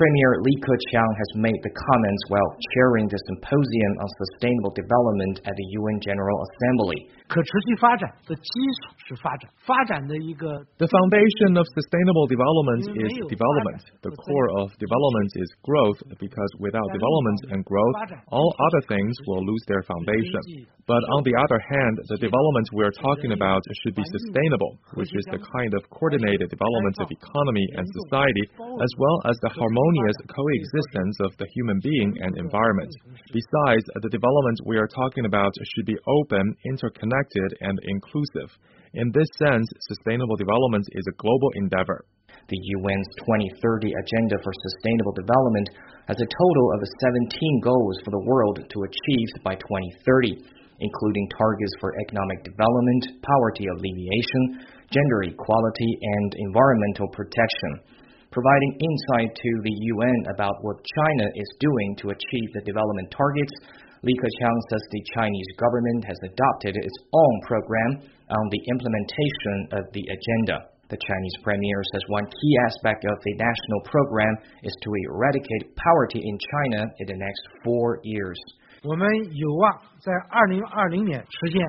Premier Li Keqiang has made the comments while chairing the Symposium on Sustainable Development at the UN General Assembly. 可持续发展的基础是发展，发展的一个 The foundation of sustainable development is development. The core of development is growth, because without development and growth, all other things will lose their foundation. But on the other hand, the development we are talking about should be sustainable, which is the kind of coordinated development of economy and society, as well as the harmonious coexistence of the human being and environment. Besides, the development we are talking about should be open, interconnected, and inclusive. In this sense, sustainable development is a global endeavor. The UN's 2030 Agenda for Sustainable Development has a total of 17 goals for the world to achieve by 2030, including targets for economic development, poverty alleviation, gender equality, and environmental protection. Providing insight to the UN about what China is doing to achieve the development targets, Li Keqiang says the Chinese government has adopted its own program on the implementation of the agenda. The Chinese premier says one key aspect of the national program is to eradicate poverty in China in the next 4 years. 我们有望在2020年实现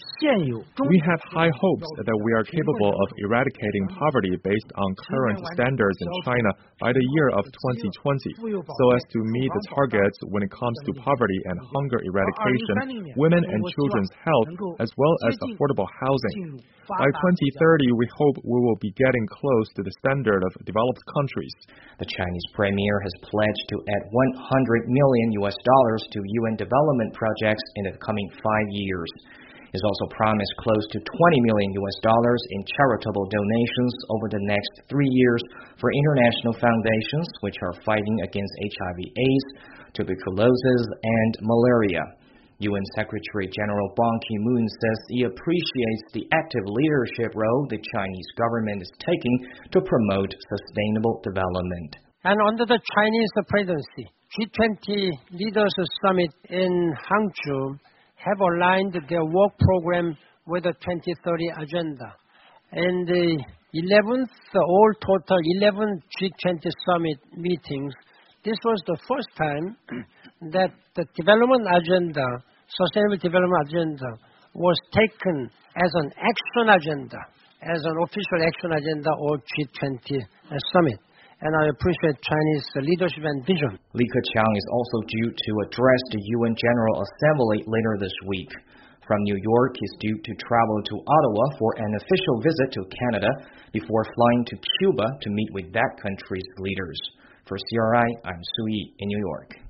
We have high hopes that we are capable of eradicating poverty based on current standards in China by the year of 2020, so as to meet the targets when it comes to poverty and hunger eradication, women and children's health, as well as affordable housing. By 2030, we hope we will be getting close to the standard of developed countries. The Chinese premier has pledged to add $100 million to UN development projects in the coming 5 years. He's also promised close to $20 million in charitable donations over the next 3 years for international foundations which are fighting against HIV/AIDS, tuberculosis, and malaria. UN Secretary General Ban Ki-moon says he appreciates the active leadership role the Chinese government is taking to promote sustainable development. And under the Chinese presidency, G20 Leaders Summit in Hangzhou have aligned their work program with the 2030 agenda. In the 11th, all total 11 G20 summit meetings, this was the first time that the development agenda, sustainable development agenda, was taken as an action agenda, as an official action agenda or G20 summit. And I appreciate Chinese leadership and vision. Li Keqiang is also due to address the UN General Assembly later this week. From New York, he's due to travel to Ottawa for an official visit to Canada before flying to Cuba to meet with that country's leaders. For CRI, I'm Su Yi in New York.